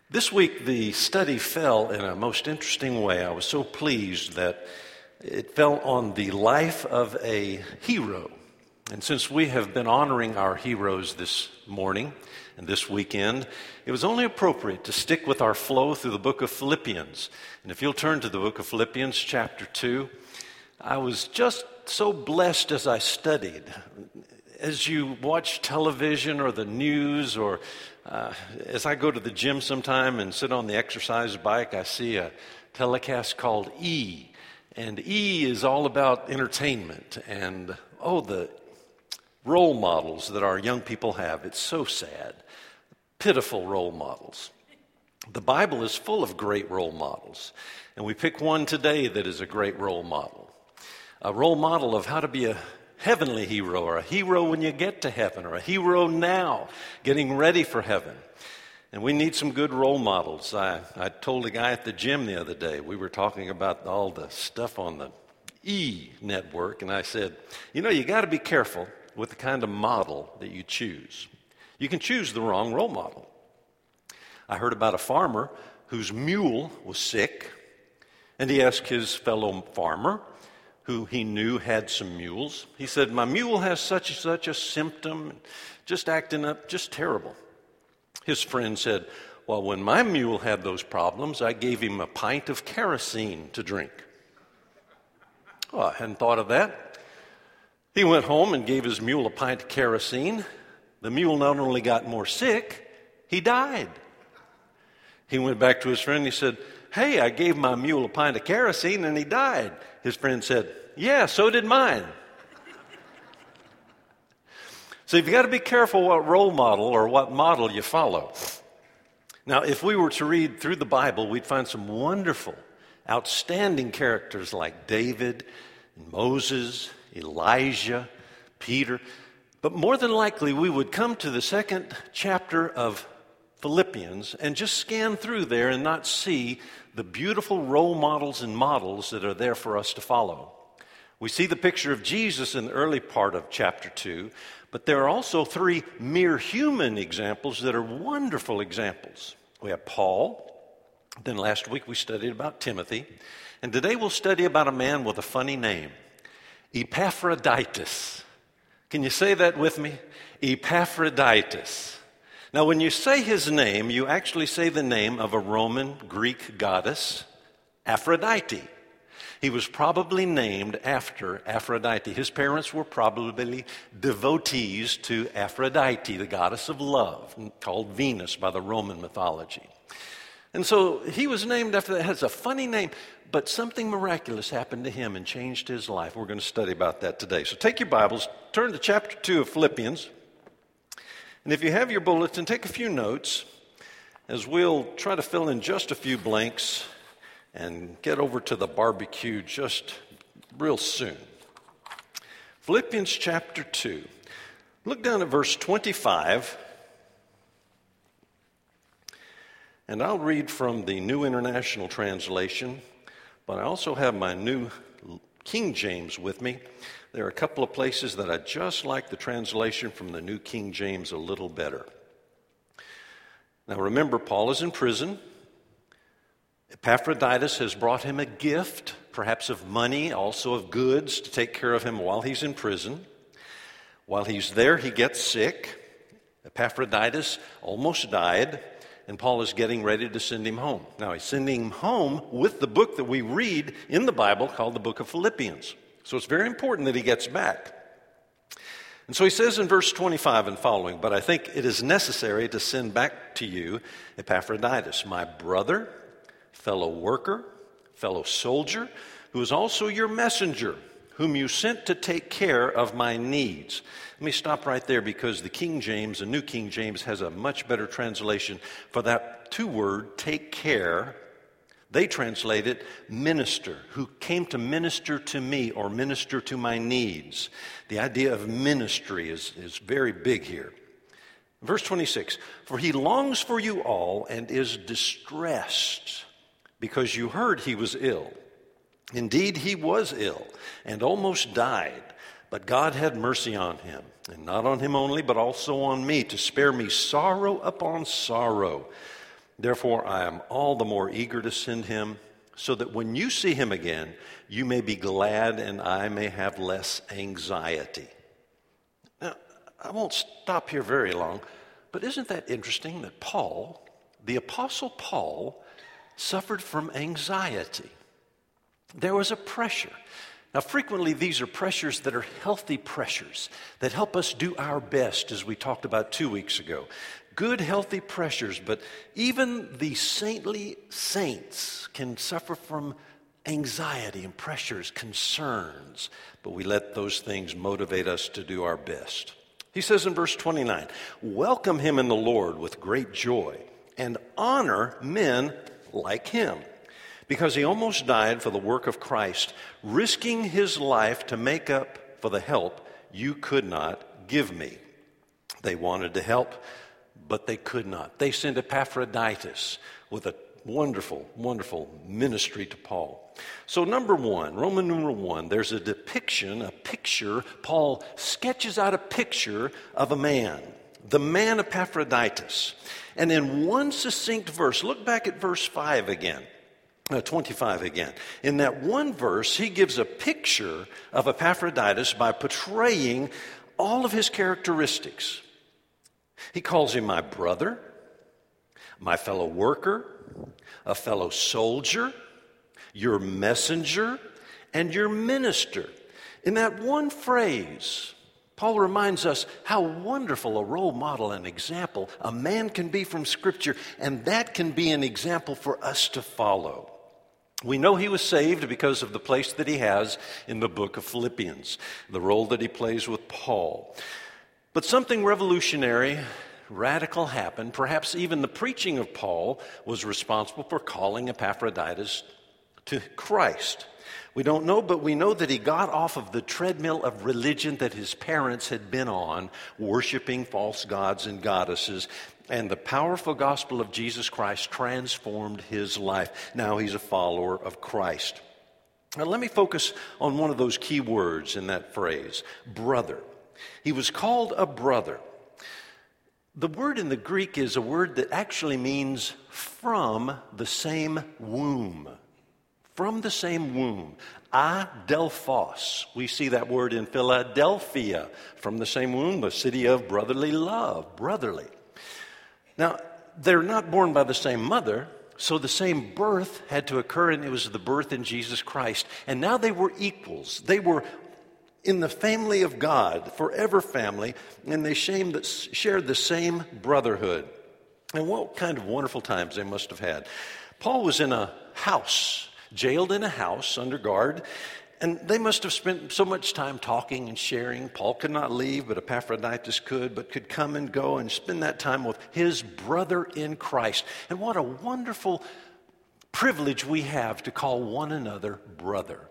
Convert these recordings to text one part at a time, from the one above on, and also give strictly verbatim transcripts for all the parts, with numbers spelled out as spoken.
This week, the study fell in a most interesting way. I was so pleased that it fell on the life of a hero. And since we have been honoring our heroes this morning and this weekend, it was only appropriate to stick with our flow through the book of Philippians. And if you'll turn to the book of Philippians, chapter two, I was just so blessed as I studied. As you watch television or the news, or uh, as I go to the gym sometime and sit on the exercise bike, I see a telecast called E. And E is all about entertainment and, oh, the role models that our young people have. It's so sad. Pitiful role models. The Bible is full of great role models. And we pick one today that is a great role model. A role model of how to be a heavenly hero, or a hero when you get to heaven, or a hero now, getting ready for heaven. And we need some good role models. I, I told a guy at the gym the other day, we were talking about all the stuff on the E network, and I said, you know, you got to be careful with the kind of model that you choose. You can choose the wrong role model. I heard about a farmer whose mule was sick, and he asked his fellow farmer, who he knew had some mules. He said, my mule has such and such a symptom, just acting up, just terrible. His friend said, well, when my mule had those problems, I gave him a pint of kerosene to drink. Oh, I hadn't thought of that. He went home and gave his mule a pint of kerosene. The mule not only got more sick, he died. He went back to his friend and he said, hey, I gave my mule a pint of kerosene and he died. His friend said, yeah, so did mine. So you've got to be careful what role model or what model you follow. Now, if we were to read through the Bible, we'd find some wonderful, outstanding characters like David, Moses, Elijah, Peter. But more than likely, we would come to the second chapter of Philippians and just scan through there and not see the beautiful role models and models that are there for us to follow. We see the picture of Jesus in the early part of chapter two, but there are also three mere human examples that are wonderful examples. We have Paul, then last week we studied about Timothy, and today we'll study about a man with a funny name, Epaphroditus. Can you say that with me? Epaphroditus. Now, when you say his name, you actually say the name of a Roman Greek goddess, Aphrodite. He was probably named after Aphrodite. His parents were probably devotees to Aphrodite, the goddess of love, called Venus by the Roman mythology. And so he was named after that. It has a funny name, but something miraculous happened to him and changed his life. We're going to study about that today. So take your Bibles, turn to chapter two of Philippians. And if you have your bulletin, take a few notes as we'll try to fill in just a few blanks and get over to the barbecue just real soon. Philippians chapter two. Look down at verse twenty-five. And I'll read from the New International Translation, but I also have my New King James with me. There are a couple of places that I just like the translation from the New King James a little better. Now remember, Paul is in prison. Epaphroditus has brought him a gift, perhaps of money, also of goods, to take care of him while he's in prison. While he's there, he gets sick. Epaphroditus almost died, and Paul is getting ready to send him home. Now, he's sending him home with the book that we read in the Bible called the book of Philippians. So it's very important that he gets back. And so he says in verse twenty-five and following, but I think it is necessary to send back to you Epaphroditus, my brother, fellow worker, fellow soldier, who is also your messenger, whom you sent to take care of my needs. Let me stop right there because the King James, the New King James, has a much better translation for that two-word, take care. They translate it, minister, who came to minister to me or minister to my needs. The idea of ministry is, is very big here. Verse twenty-six, for he longs for you all and is distressed because you heard he was ill. Indeed, he was ill and almost died, but God had mercy on him, and not on him only, but also on me, to spare me sorrow upon sorrow. Therefore, I am all the more eager to send him, so that when you see him again, you may be glad and I may have less anxiety. Now, I won't stop here very long, but isn't that interesting that Paul, the Apostle Paul, suffered from anxiety? There was a pressure. Now, frequently, these are pressures that are healthy pressures that help us do our best, as we talked about two weeks ago. Good, healthy pressures, but even the saintly saints can suffer from anxiety and pressures, concerns, but we let those things motivate us to do our best. He says in verse twenty-nine, welcome him in the Lord with great joy and honor men like him, because he almost died for the work of Christ, risking his life to make up for the help you could not give me. They wanted to help, but they could not. They sent Epaphroditus with a wonderful, wonderful ministry to Paul. So number one, Roman numeral one, there's a depiction, a picture. Paul sketches out a picture of a man, the man Epaphroditus. And in one succinct verse, look back at verse five again. Uh, twenty-five again. In that one verse, he gives a picture of Epaphroditus by portraying all of his characteristics. He calls him my brother, my fellow worker, a fellow soldier, your messenger, and your minister. In that one phrase, Paul reminds us how wonderful a role model and example a man can be from Scripture, and that can be an example for us to follow. We know he was saved because of the place that he has in the book of Philippians, the role that he plays with Paul. But something revolutionary, radical happened. Perhaps even the preaching of Paul was responsible for calling Epaphroditus to Christ. We don't know, but we know that he got off of the treadmill of religion that his parents had been on, worshiping false gods and goddesses, and the powerful gospel of Jesus Christ transformed his life. Now he's a follower of Christ. Now let me focus on one of those key words in that phrase, brother. He was called a brother. The word in the Greek is a word that actually means from the same womb. From the same womb. Adelphos. We see that word in Philadelphia. From the same womb, the city of brotherly love. Brotherly. Now, they're not born by the same mother, so the same birth had to occur, and it was the birth in Jesus Christ. And now they were equals. They were in the family of God, forever family, and they shared the same brotherhood. And what kind of wonderful times they must have had. Paul was in a house, jailed in a house under guard, and they must have spent so much time talking and sharing. Paul could not leave, but Epaphroditus could, but could come and go and spend that time with his brother in Christ. And what a wonderful privilege we have to call one another brother.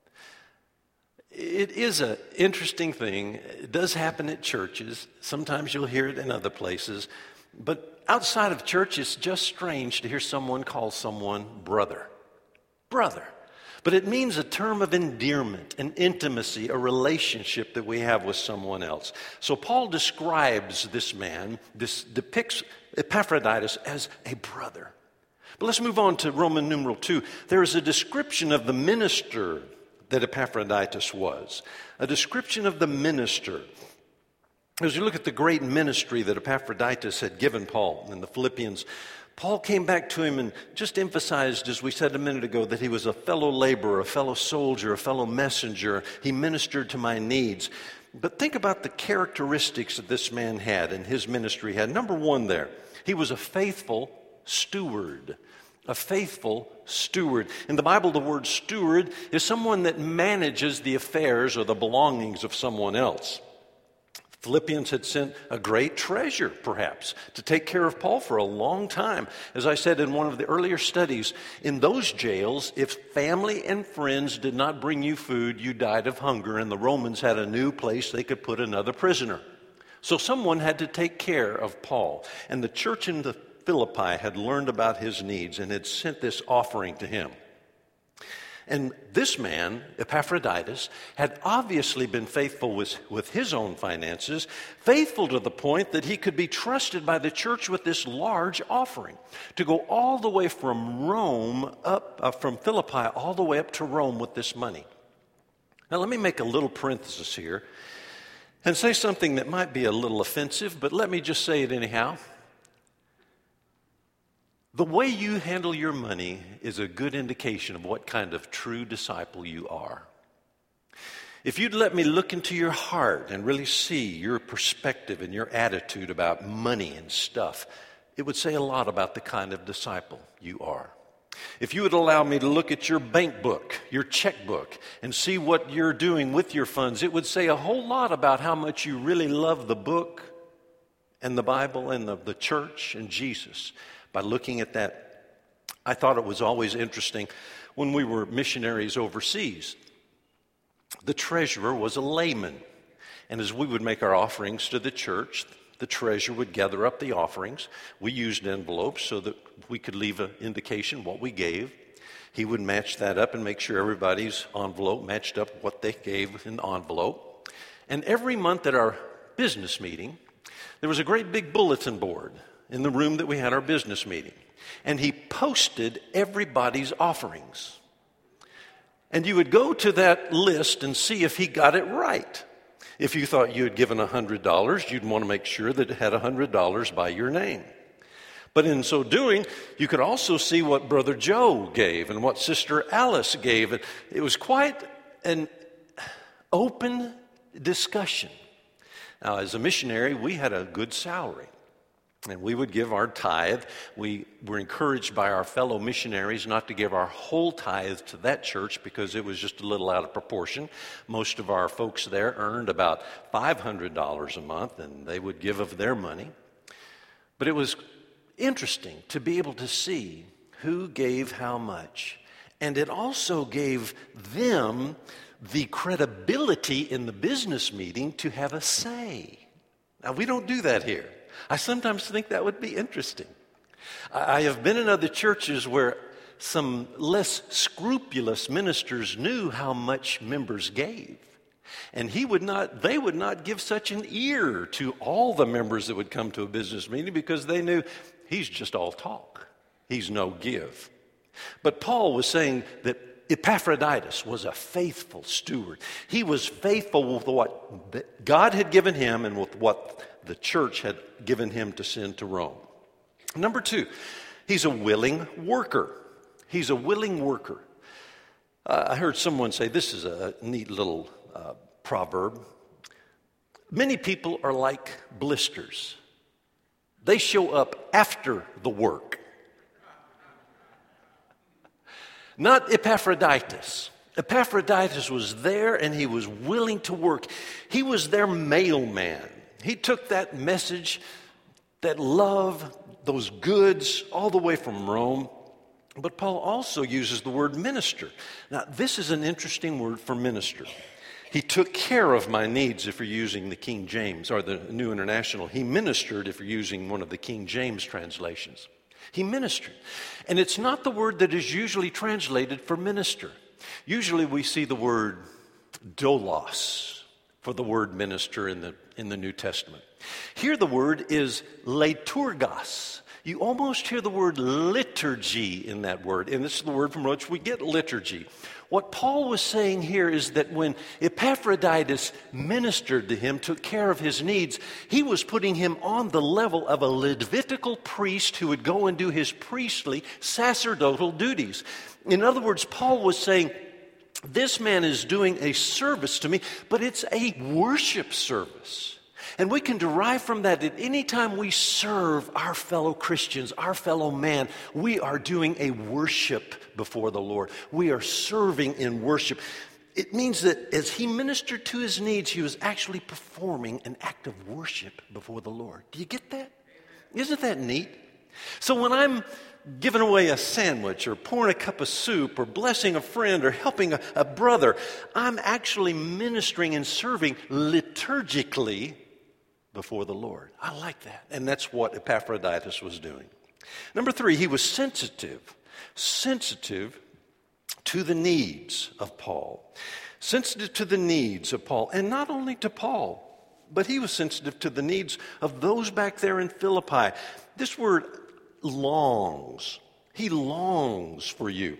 It is an interesting thing. It does happen at churches. Sometimes you'll hear it in other places. But outside of church, it's just strange to hear someone call someone brother. Brother. But it means a term of endearment, an intimacy, a relationship that we have with someone else. So Paul describes this man, this depicts Epaphroditus as a brother. But let's move on to Roman numeral two. There is a description of the minister that Epaphroditus was. A description of the minister. As you look at the great ministry that Epaphroditus had given Paul in the Philippians, Paul came back to him and just emphasized, as we said a minute ago, that he was a fellow laborer, a fellow soldier, a fellow messenger. He ministered to my needs. But think about the characteristics that this man had and his ministry had. Number one there, he was a faithful steward. A faithful steward. In the Bible, the word steward is someone that manages the affairs or the belongings of someone else. Philippians had sent a great treasure, perhaps, to take care of Paul for a long time. As I said in one of the earlier studies, in those jails, if family and friends did not bring you food, you died of hunger, and the Romans had a new place they could put another prisoner. So someone had to take care of Paul, and the church in the Philippi had learned about his needs and had sent this offering to him. And this man, Epaphroditus, had obviously been faithful with, with his own finances, faithful to the point that he could be trusted by the church with this large offering, to go all the way from Rome up, uh, from Philippi all the way up to Rome with this money. Now let me make a little parenthesis here and say something that might be a little offensive, but let me just say it anyhow. The way you handle your money is a good indication of what kind of true disciple you are. If you'd let me look into your heart and really see your perspective and your attitude about money and stuff, it would say a lot about the kind of disciple you are. If you would allow me to look at your bank book, your checkbook, and see what you're doing with your funds, it would say a whole lot about how much you really love the book and the Bible and the, the church and Jesus. By looking at that, I thought it was always interesting when we were missionaries overseas. The treasurer was a layman, and as we would make our offerings to the church, the treasurer would gather up the offerings. We used envelopes so that we could leave an indication what we gave. He would match that up and make sure everybody's envelope matched up what they gave in the envelope. And every month at our business meeting, there was a great big bulletin board in the room that we had our business meeting. And he posted everybody's offerings. And you would go to that list and see if he got it right. If you thought you had given one hundred dollars, you'd want to make sure that it had one hundred dollars by your name. But in so doing, you could also see what Brother Joe gave and what Sister Alice gave. It was quite an open discussion. Now, as a missionary, we had a good salary. And we would give our tithe. We were encouraged by our fellow missionaries not to give our whole tithe to that church because it was just a little out of proportion. Most of our folks there earned about five hundred dollars a month, and they would give of their money. But it was interesting to be able to see who gave how much. And it also gave them the credibility in the business meeting to have a say. Now, we don't do that here. I sometimes think that would be interesting. I have been in other churches where some less scrupulous ministers knew how much members gave. And he would not, they would not give such an ear to all the members that would come to a business meeting because they knew he's just all talk. He's no give. But Paul was saying that Epaphroditus was a faithful steward. He was faithful with what God had given him and with what the church had given him to send to Rome. Number two, he's a willing worker. He's a willing worker. Uh, I heard someone say, this is a neat little uh, proverb. Many people are like blisters. They show up after the work. Not Epaphroditus. Epaphroditus was there and he was willing to work. He was their mailman. He took that message, that love, those goods, all the way from Rome. But Paul also uses the word minister. Now, this is an interesting word for minister. He took care of my needs if you're using the King James or the New International. He ministered if you're using one of the King James translations. He ministered. And it's not the word that is usually translated for minister. Usually we see the word doulos for the word minister in the in the New Testament. Here the word is liturgos. You almost hear the word liturgy in that word, and this is the word from which we get liturgy. What Paul was saying here is that when Epaphroditus ministered to him, took care of his needs, he was putting him on the level of a Levitical priest who would go and do his priestly sacerdotal duties. In other words, Paul was saying, this man is doing a service to me, but it's a worship service. And we can derive from that that any time we serve our fellow Christians, our fellow man, we are doing a worship before the Lord. We are serving in worship. It means that as he ministered to his needs, he was actually performing an act of worship before the Lord. Do you get that? Isn't that neat? So when I'm giving away a sandwich or pouring a cup of soup or blessing a friend or helping a, a brother, I'm actually ministering and serving liturgically before the Lord. I like that. And that's what Epaphroditus was doing. Number three, he was sensitive. Sensitive to the needs of Paul. Sensitive to the needs of Paul, and not only to Paul, but he was sensitive to the needs of those back there in Philippi. This word longs. He longs for you.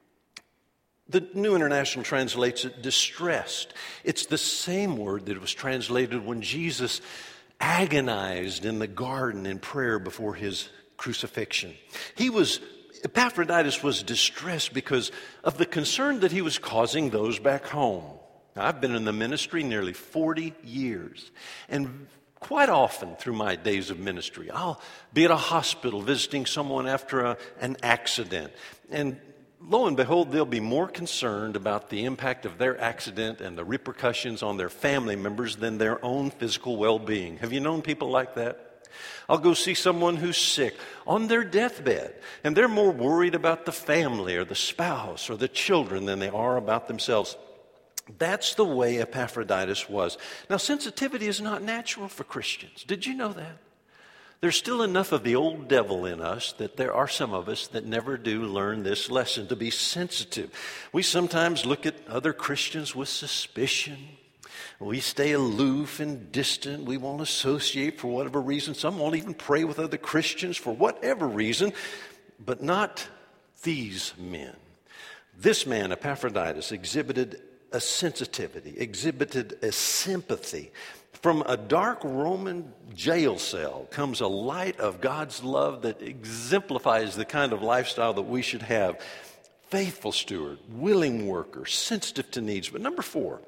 The New International translates it distressed. It's the same word that was translated when Jesus agonized in the garden in prayer before his crucifixion. He was, Epaphroditus was distressed because of the concern that he was causing those back home. Now, I've been in the ministry nearly forty years, and quite often through my days of ministry, I'll be at a hospital visiting someone after a, an accident, and lo and behold, they'll be more concerned about the impact of their accident and the repercussions on their family members than their own physical well-being. Have you known people like that? I'll go see someone who's sick on their deathbed, and they're more worried about the family or the spouse or the children than they are about themselves. That's the way Epaphroditus was. Now, sensitivity is not natural for Christians. Did you know that? There's still enough of the old devil in us that there are some of us that never do learn this lesson, to be sensitive. We sometimes look at other Christians with suspicion. We stay aloof and distant. We won't associate for whatever reason. Some won't even pray with other Christians for whatever reason, but not these men. This man, Epaphroditus, exhibited a sensitivity, exhibited a sympathy. From a dark Roman jail cell comes a light of God's love that exemplifies the kind of lifestyle that we should have. Faithful steward, willing worker, sensitive to needs. But number four,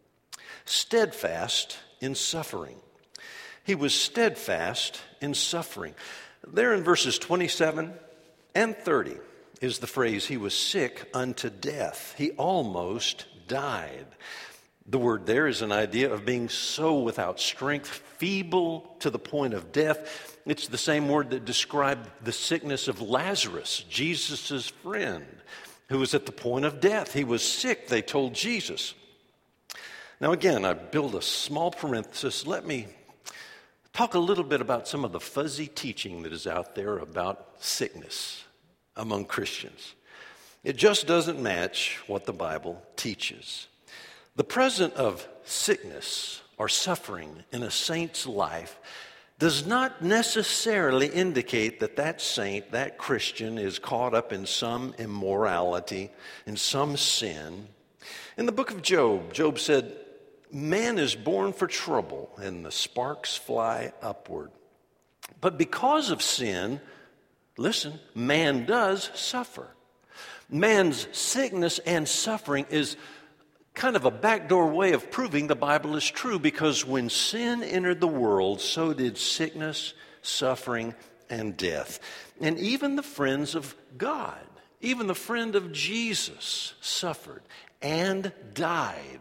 steadfast in suffering. He was steadfast in suffering. There in verses twenty-seven and thirty is the phrase, he was sick unto death. He almost died. The word there is an idea of being so without strength, feeble to the point of death. It's the same word that described the sickness of Lazarus, Jesus' friend, who was at the point of death. He was sick, they told Jesus. Now again, I build a small parenthesis. Let me talk a little bit about some of the fuzzy teaching that is out there about sickness among Christians. It just doesn't match what the Bible teaches. The presence of sickness or suffering in a saint's life does not necessarily indicate that that saint, that Christian, is caught up in some immorality, in some sin. In the book of Job, Job said, man is born for trouble, and the sparks fly upward. But because of sin, listen, man does suffer. Man's sickness and suffering is kind of a backdoor way of proving the Bible is true, because when sin entered the world, so did sickness, suffering, and death. And even the friends of God, even the friend of Jesus, suffered and died.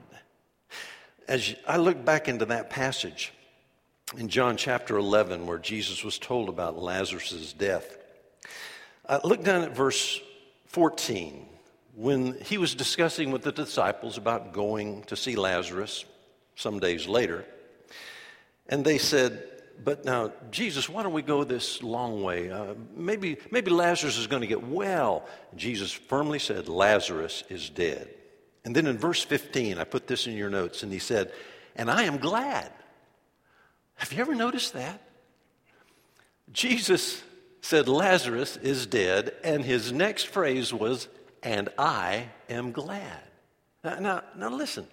As I look back into that passage in John chapter eleven, where Jesus was told about Lazarus' death, I look down at verse fourteen. When he was discussing with the disciples about going to see Lazarus some days later, and they said, but now, Jesus, why don't we go this long way? Uh, maybe, maybe Lazarus is going to get well. And Jesus firmly said, Lazarus is dead. And then in verse fifteen, I put this in your notes, and he said, and I am glad. Have you ever noticed that? Jesus said Lazarus is dead, and his next phrase was, and I am glad. Now, now, now listen.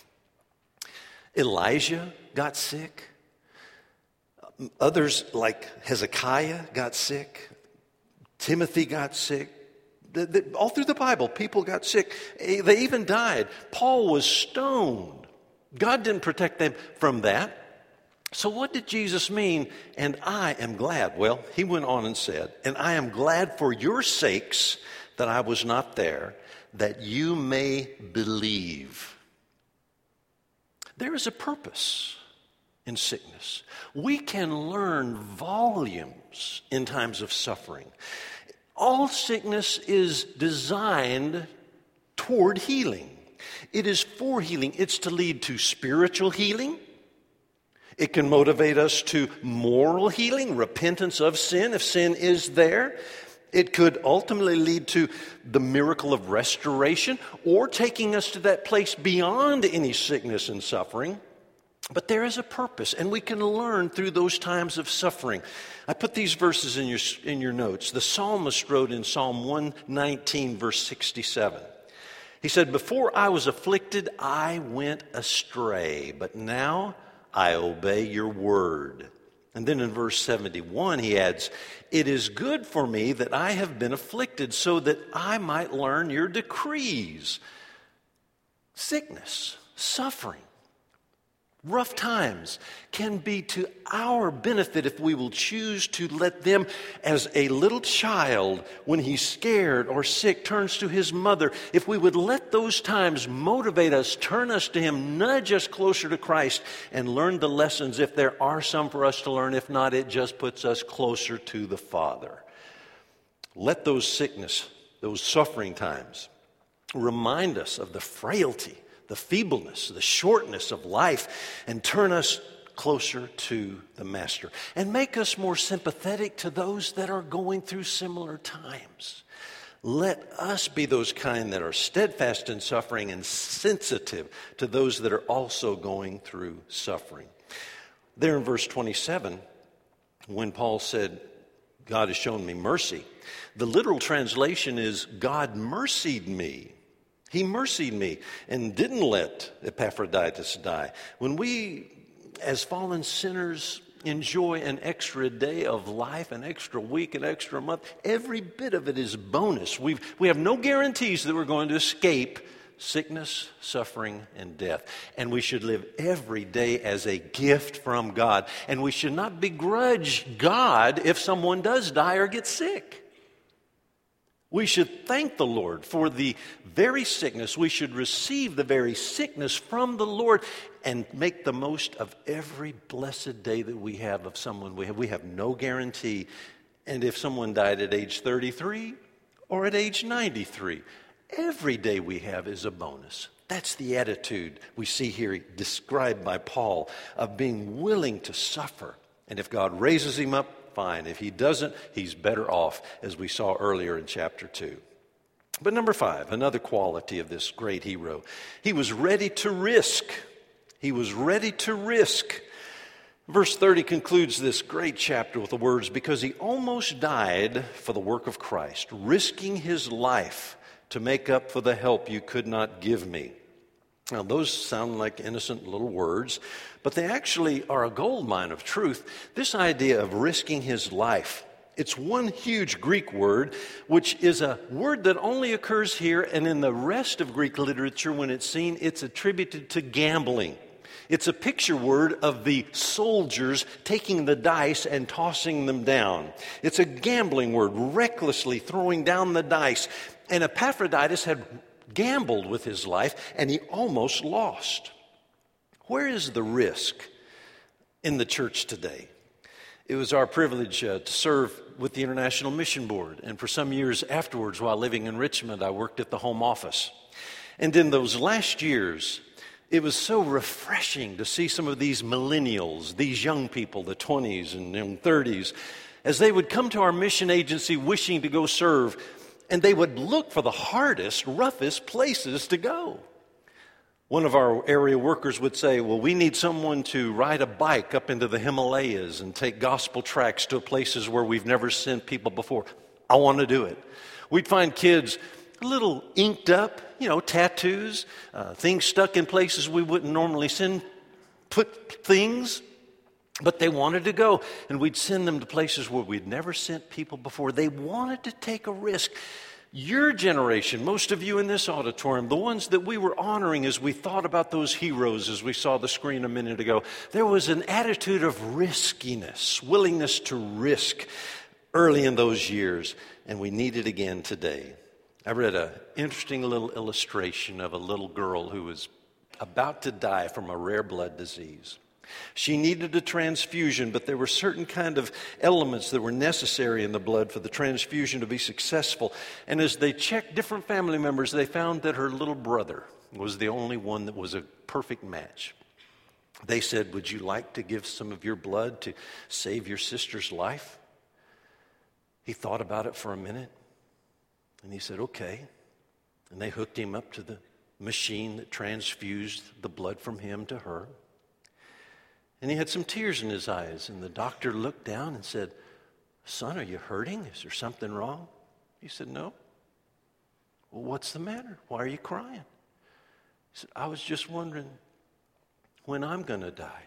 Elijah got sick. Others like Hezekiah got sick. Timothy got sick. The, the, all through the Bible, people got sick. They even died. Paul was stoned. God didn't protect them from that. So what did Jesus mean, and I am glad? Well, he went on and said, and I am glad for your sakes that I was not there, that you may believe. There is a purpose in sickness. We can learn volumes in times of suffering. All sickness is designed toward healing. It is for healing. It's to lead to spiritual healing. It can motivate us to moral healing, repentance of sin, if sin is there. It could ultimately lead to the miracle of restoration or taking us to that place beyond any sickness and suffering. But there is a purpose, and we can learn through those times of suffering. I put these verses in your, in your notes. The psalmist wrote in Psalm one nineteen, verse sixty-seven. He said, "Before I was afflicted, I went astray, but now I obey your word." And then in verse seventy-one, he adds, "It is good for me that I have been afflicted so that I might learn your decrees." Sickness, suffering, rough times can be to our benefit if we will choose to let them, as a little child, when he's scared or sick, turns to his mother. If we would let those times motivate us, turn us to him, nudge us closer to Christ, and learn the lessons, if there are some for us to learn. If not, it just puts us closer to the Father. Let those sickness, those suffering times, remind us of the frailty, the feebleness, the shortness of life, and turn us closer to the Master, and make us more sympathetic to those that are going through similar times. Let us be those kind that are steadfast in suffering and sensitive to those that are also going through suffering. There in verse twenty-seven, when Paul said, "God has shown me mercy," the literal translation is, "God mercied me." He mercied me and didn't let Epaphroditus die. When we, as fallen sinners, enjoy an extra day of life, an extra week, an extra month, every bit of it is bonus. We've, we have no guarantees that we're going to escape sickness, suffering, and death. And we should live every day as a gift from God. And we should not begrudge God if someone does die or get sick. We should thank the Lord for the very sickness. We should receive the very sickness from the Lord and make the most of every blessed day that we have of someone we have. We have no guarantee. And if someone died at age thirty-three or at age ninety-three, every day we have is a bonus. That's the attitude we see here described by Paul of being willing to suffer. And if God raises him up, fine. If he doesn't, he's better off, as we saw earlier in chapter two. But number five, another quality of this great hero, he was ready to risk. He was ready to risk. Verse thirty concludes this great chapter with the words, "Because he almost died for the work of Christ, risking his life to make up for the help you could not give me." Now, those sound like innocent little words, but they actually are a gold mine of truth. This idea of risking his life, it's one huge Greek word, which is a word that only occurs here, and in the rest of Greek literature, when it's seen, it's attributed to gambling. It's a picture word of the soldiers taking the dice and tossing them down. It's a gambling word, recklessly throwing down the dice. And Epaphroditus had gambled with his life, and he almost lost. Where is the risk in the church today? It was our privilege uh, to serve with the International Mission Board, and for some years afterwards, while living in Richmond, I worked at the home office. And in those last years, it was so refreshing to see some of these millennials, these young people, the twenties and young thirties, as they would come to our mission agency wishing to go serve, and they would look for the hardest, roughest places to go. One of our area workers would say, "Well, we need someone to ride a bike up into the Himalayas and take gospel tracts to places where we've never sent people before. I want to do it." We'd find kids a little inked up, you know, tattoos, uh, things stuck in places we wouldn't normally send, put things, but they wanted to go. And we'd send them to places where we'd never sent people before. They wanted to take a risk. Your generation, most of you in this auditorium, the ones that we were honoring as we thought about those heroes as we saw the screen a minute ago, there was an attitude of riskiness, willingness to risk early in those years, and we need it again today. I read an interesting little illustration of a little girl who was about to die from a rare blood disease. She needed a transfusion, but there were certain kind of elements that were necessary in the blood for the transfusion to be successful. And as they checked different family members, they found that her little brother was the only one that was a perfect match. They said, "Would you like to give some of your blood to save your sister's life?" He thought about it for a minute, and he said, okay. And they hooked him up to the machine that transfused the blood from him to her. And he had some tears in his eyes, and the doctor looked down and said, son, are you hurting? Is there something wrong? He said, no. Well, what's the matter? Why are you crying? He said, I was just wondering when I'm going to die.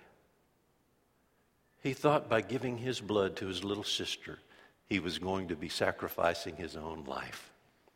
He thought by giving his blood to his little sister, he was going to be sacrificing his own life.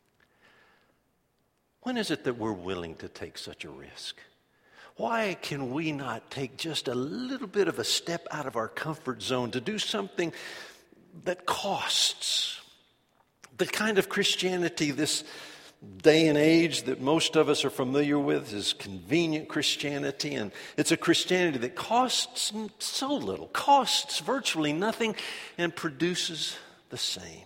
When is it that we're willing to take such a risk? Why can we not take just a little bit of a step out of our comfort zone to do something that costs? The kind of Christianity this day and age that most of us are familiar with is convenient Christianity, and it's a Christianity that costs so little, costs virtually nothing, and produces the same.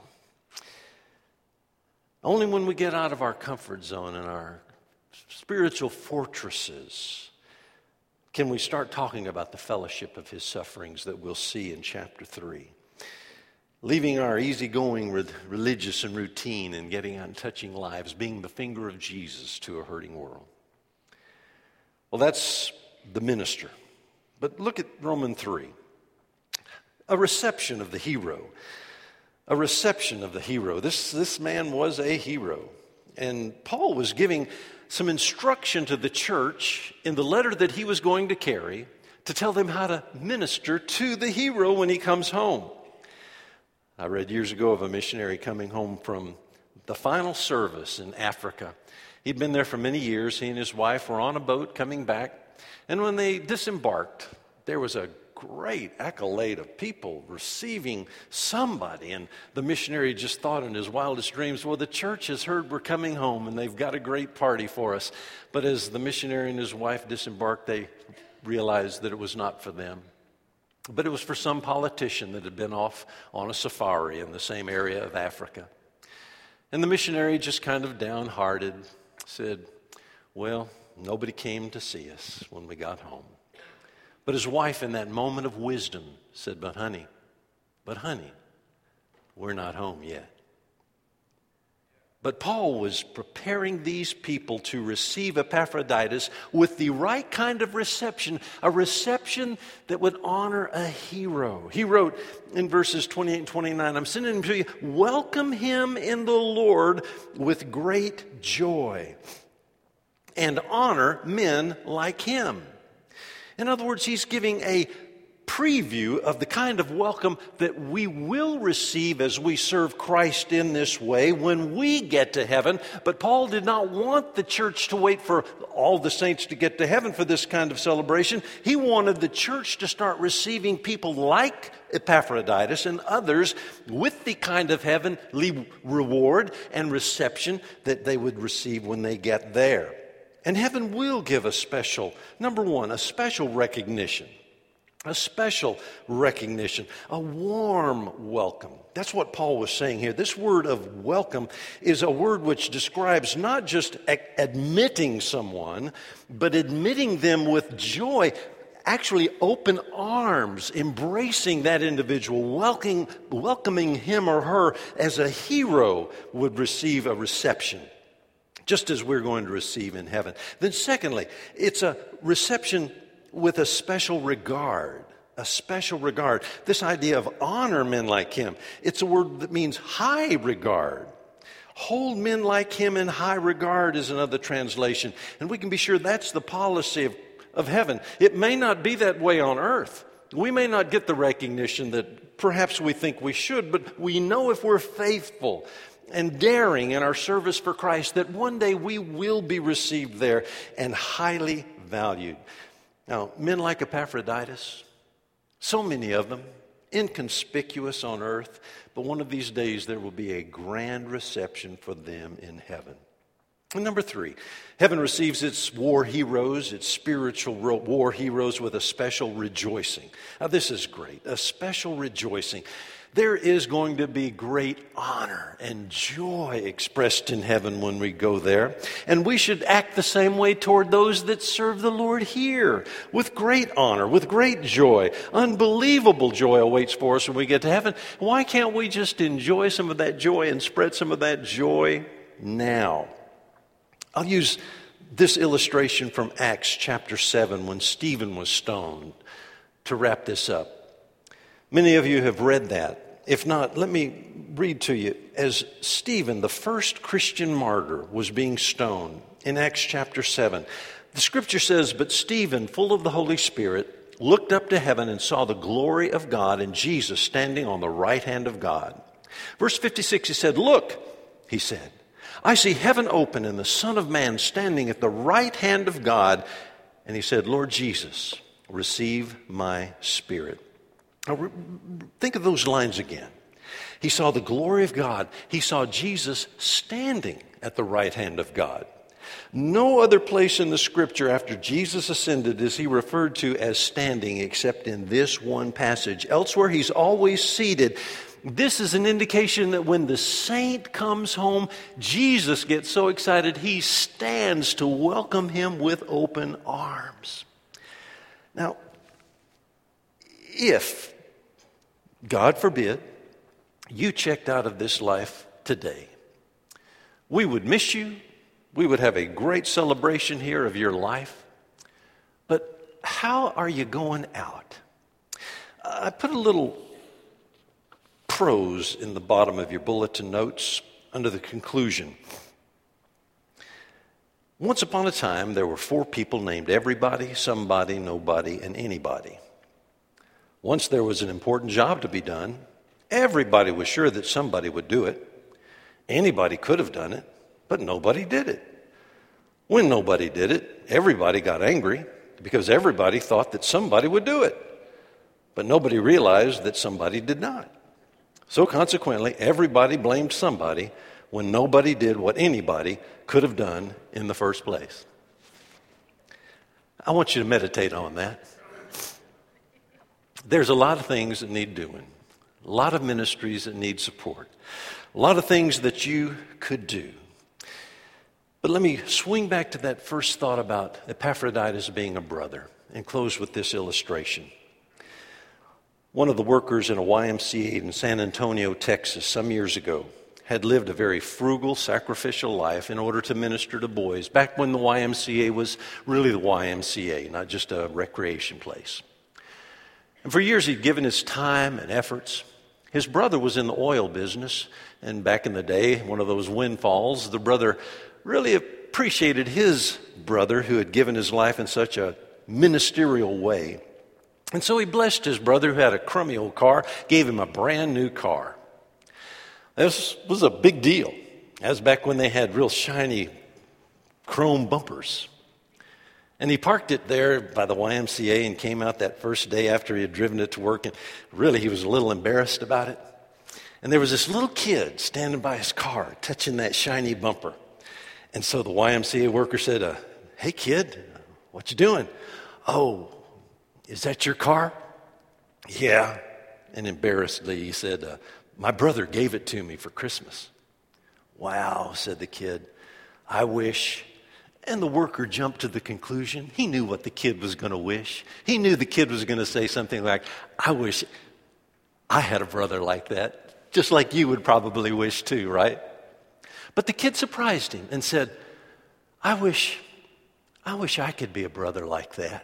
Only when we get out of our comfort zone and our spiritual fortresses can we start talking about the fellowship of his sufferings that we'll see in chapter three. Leaving our easygoing religious and routine and getting on touching lives, being the finger of Jesus to a hurting world. Well, that's the minister. But look at Romans three. A reception of the hero. A reception of the hero. This, this man was a hero. And Paul was giving some instruction to the church in the letter that he was going to carry to tell them how to minister to the hero when he comes home. I read years ago of a missionary coming home from the final service in Africa. He'd been there for many years. He and his wife were on a boat coming back. And when they disembarked, there was a great accolade of people receiving somebody. And the missionary just thought in his wildest dreams, well, the church has heard we're coming home and they've got a great party for us. But as the missionary and his wife disembarked, they realized that it was not for them. But it was for some politician that had been off on a safari in the same area of Africa. And the missionary, just kind of downhearted, said, well, nobody came to see us when we got home. But his wife, in that moment of wisdom, said, but honey, but honey, we're not home yet. But Paul was preparing these people to receive Epaphroditus with the right kind of reception, a reception that would honor a hero. He wrote in verses twenty-eight and twenty-nine, I'm sending him to you, welcome him in the Lord with great joy, and honor men like him. In other words, he's giving a preview of the kind of welcome that we will receive as we serve Christ in this way when we get to heaven. But Paul did not want the church to wait for all the saints to get to heaven for this kind of celebration. He wanted the church to start receiving people like Epaphroditus and others with the kind of heavenly reward and reception that they would receive when they get there. And heaven will give a special, number one, a special recognition. A special recognition, a warm welcome. That's what Paul was saying here. This word of welcome is a word which describes not just admitting someone, but admitting them with joy, actually open arms, embracing that individual, welcoming, welcoming him or her as a hero would receive a reception, just as we're going to receive in heaven. Then secondly, it's a reception with a special regard, a special regard. This idea of honor men like him, it's a word that means high regard. Hold men like him in high regard is another translation. And we can be sure that's the policy of, of heaven. It may not be that way on earth. We may not get the recognition that perhaps we think we should, but we know if we're faithful and daring in our service for Christ that one day we will be received there and highly valued. Now, men like Epaphroditus, so many of them, inconspicuous on earth, but one of these days there will be a grand reception for them in heaven. And number three, heaven receives its war heroes, its spiritual war heroes with a special rejoicing. Now this is great, a special rejoicing. There is going to be great honor and joy expressed in heaven when we go there. And we should act the same way toward those that serve the Lord here, with great honor, with great joy. Unbelievable joy awaits for us when we get to heaven. Why can't we just enjoy some of that joy and spread some of that joy now? I'll use this illustration from Acts chapter seven when Stephen was stoned to wrap this up. Many of you have read that. If not, let me read to you. As Stephen, the first Christian martyr, was being stoned in Acts chapter seven, the scripture says, "But Stephen, full of the Holy Spirit, looked up to heaven and saw the glory of God and Jesus standing on the right hand of God." Verse fifty-six, he said, "Look," he said, "I see heaven open and the Son of Man standing at the right hand of God." And he said, "Lord Jesus, receive my spirit." Now, think of those lines again. He saw the glory of God. He saw Jesus standing at the right hand of God. No other place in the scripture after Jesus ascended is he referred to as standing except in this one passage. Elsewhere, he's always seated. This is an indication that when the saint comes home, Jesus gets so excited he stands to welcome him with open arms. Now, if, God forbid, you checked out of this life today, we would miss you. We would have a great celebration here of your life. But how are you going out? I put a little prose in the bottom of your bulletin notes under the conclusion. Once upon a time, there were four people named everybody, somebody, nobody, and anybody. Once there was an important job to be done. Everybody was sure that somebody would do it. Anybody could have done it, but nobody did it. When nobody did it, everybody got angry because everybody thought that somebody would do it. But nobody realized that somebody did not. So consequently, everybody blamed somebody when nobody did what anybody could have done in the first place. I want you to meditate on that. There's a lot of things that need doing, a lot of ministries that need support, a lot of things that you could do. But let me swing back to that first thought about Epaphroditus being a brother and close with this illustration. One of the workers in a Y M C A in San Antonio, Texas, some years ago, had lived a very frugal, sacrificial life in order to minister to boys, back when the Y M C A was really the Y M C A, not just a recreation place. And for years he'd given his time and efforts. His brother was in the oil business, and back in the day, one of those windfalls, the brother really appreciated his brother who had given his life in such a ministerial way. And so he blessed his brother who had a crummy old car, gave him a brand new car. This was a big deal. That was back when they had real shiny chrome bumpers. And he parked it there by the Y M C A and came out that first day after he had driven it to work. And really, he was a little embarrassed about it. And there was this little kid standing by his car, touching that shiny bumper. And so the Y M C A worker said, uh, "Hey, kid, what you doing?" "Oh, is that your car?" "Yeah." And embarrassedly, he said, uh, "My brother gave it to me for Christmas." "Wow," said the kid. "I wish." And the worker jumped to the conclusion. He knew what the kid was going to wish. He knew the kid was going to say something like, "I wish I had a brother like that," just like you would probably wish too, right? But the kid surprised him and said, I wish, I wish I could be a brother like that."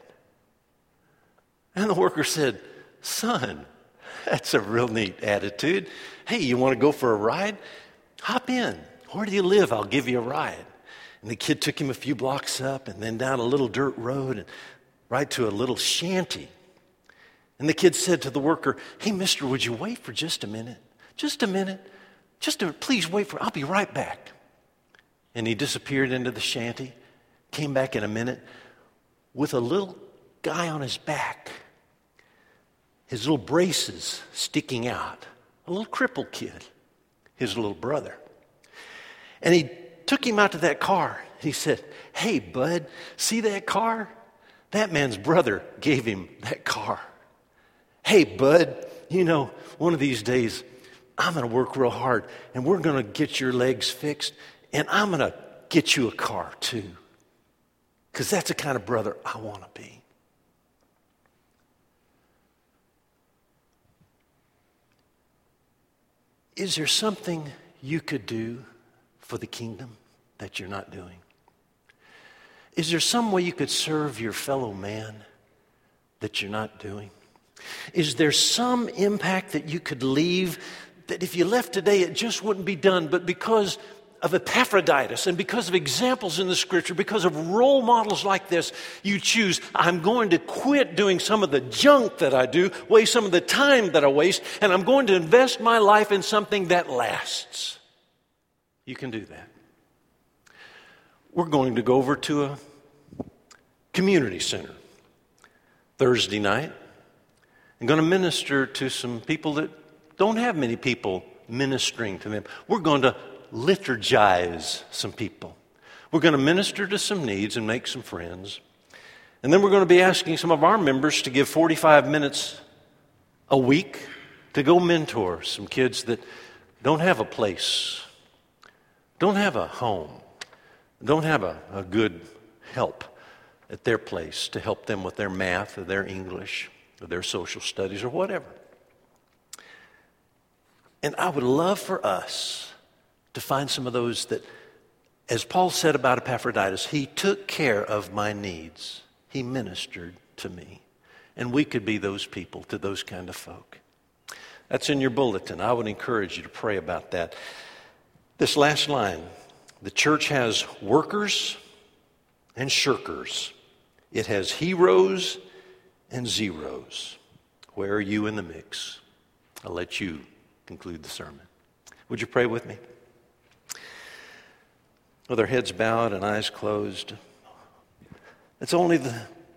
And the worker said, "Son, that's a real neat attitude. Hey, you want to go for a ride? Hop in. Where do you live? I'll give you a ride." And the kid took him a few blocks up and then down a little dirt road and right to a little shanty. And the kid said to the worker, "Hey, mister, would you wait for just a minute? Just a minute. Just a minute. Please wait for, I'll be right back." And he disappeared into the shanty, came back in a minute with a little guy on his back, his little braces sticking out, a little crippled kid, his little brother. And he took him out to that car. He said, "Hey, bud, see that car? That man's brother gave him that car. Hey, bud, you know, one of these days, I'm going to work real hard, and we're going to get your legs fixed, and I'm going to get you a car too. Because that's the kind of brother I want to be." Is there something you could do for the kingdom that you're not doing? Is there some way you could serve your fellow man that you're not doing? Is there some impact that you could leave that if you left today it just wouldn't be done, but because of Epaphroditus and because of examples in the Scripture, because of role models like this, you choose, I'm going to quit doing some of the junk that I do, waste some of the time that I waste, and I'm going to invest my life in something that lasts. You can do that. We're going to go over to a community center Thursday night. I'm going to minister to some people that don't have many people ministering to them. We're going to liturgize some people. We're going to minister to some needs and make some friends. And then we're going to be asking some of our members to give forty-five minutes a week to go mentor some kids that don't have a place, don't have a home, don't have a, a good help at their place to help them with their math or their English or their social studies or whatever. And I would love for us to find some of those that, as Paul said about Epaphroditus, he took care of my needs. He ministered to me. And we could be those people to those kind of folk. That's in your bulletin. I would encourage you to pray about that. This last line, the church has workers and shirkers. It has heroes and zeros. Where are you in the mix? I'll let you conclude the sermon. Would you pray with me? With our heads bowed and eyes closed, it's only the,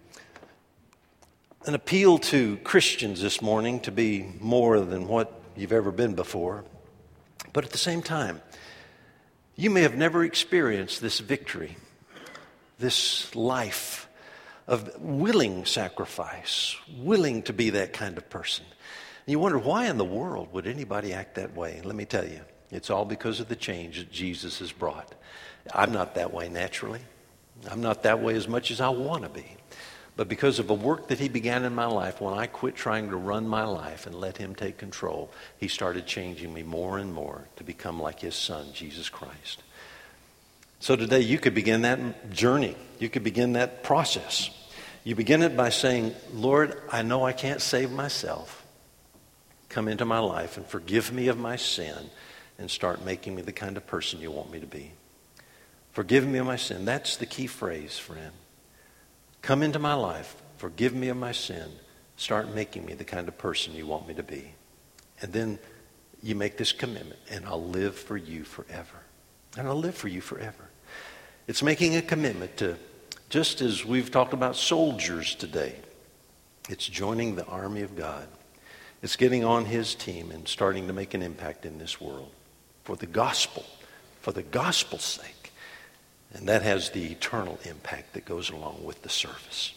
an appeal to Christians this morning to be more than what you've ever been before. But at the same time, you may have never experienced this victory, this life of willing sacrifice, willing to be that kind of person. And you wonder, why in the world would anybody act that way? Let me tell you, it's all because of the change that Jesus has brought. I'm not that way naturally. I'm not that way as much as I want to be. But because of a work that he began in my life, when I quit trying to run my life and let him take control, he started changing me more and more to become like his son, Jesus Christ. So today you could begin that journey. You could begin that process. You begin it by saying, Lord, I know I can't save myself. Come into my life and forgive me of my sin and start making me the kind of person you want me to be. Forgive me of my sin. That's the key phrase, friend. Come into my life. Forgive me of my sin. Start making me the kind of person you want me to be. And then you make this commitment, and I'll live for you forever. And I'll live for you forever. It's making a commitment to, just as we've talked about soldiers today, it's joining the army of God. It's getting on his team and starting to make an impact in this world for the gospel, for the gospel's sake. And that has the eternal impact that goes along with the service.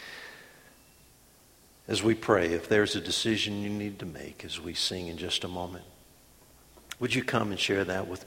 As we pray, if there's a decision you need to make as we sing in just a moment, would you come and share that with me?